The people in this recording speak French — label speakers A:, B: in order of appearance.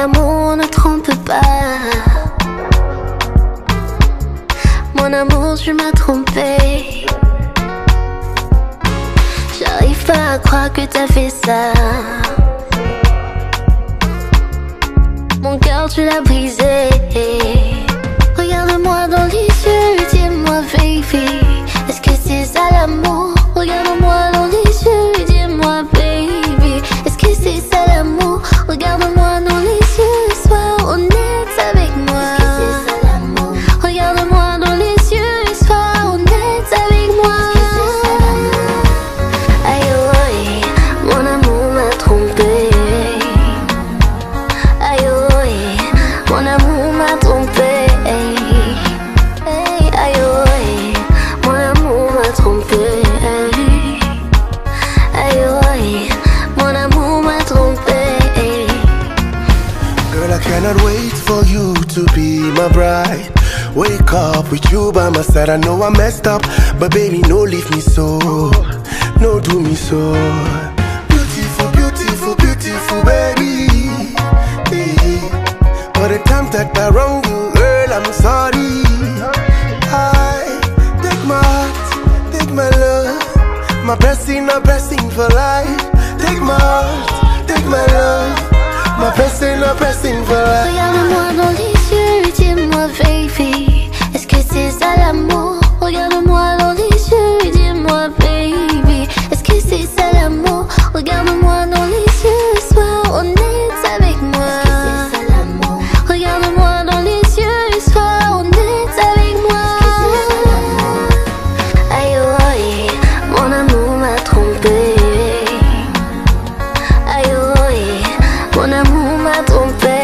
A: amour ne trompe pas. Mon amour, tu m'as trompé. J'arrive pas à croire que t'as fait ça. Mon cœur, tu l'as brisé. Regarde-moi dans les yeux, dis-moi baby, est-ce que c'est ça l'amour? Regarde-moi dans les yeux, dis-moi baby, est-ce que c'est ça l'amour? Regarde-moi dans les yeux, sois honnête avec moi. Est-ce que c'est ça l'amour? Regarde-moi dans les yeux, sois honnête avec moi. Est-ce que c'est ça l'amour? Aïe oh, mon amour m'a trompé. Aïe oh, mon amour m'a trompé. Aïe oh, mon amour m'a trompé. Aïe oh, mon amour m'a trompé.
B: Girl, I cannot wait for you to be my bride. Wake up with you by my side. I know I messed up, but baby, no leave me so. No do me so. Beautiful, beautiful, beautiful baby. For the time that I wrong you, girl, I'm sorry. I take my heart, take my love, my blessing, a blessing for life. Take my heart, take my love, my blessing, a blessing for life.
A: Regarde-moi dans les yeux, dis-moi baby, est-ce que c'est ça l'amour? Regarde-moi dans les yeux, dis-moi baby, est-ce que c'est ça l'amour? Regarde-moi dans les yeux, sois honnête avec moi. Est-ce que c'est ça l'amour? Regarde-moi dans les yeux, sois honnête avec moi. Est-ce que c'est ça l'amour? Aïe oh, mon amour m'a trompé. Aïe oh, mon amour m'a trompé.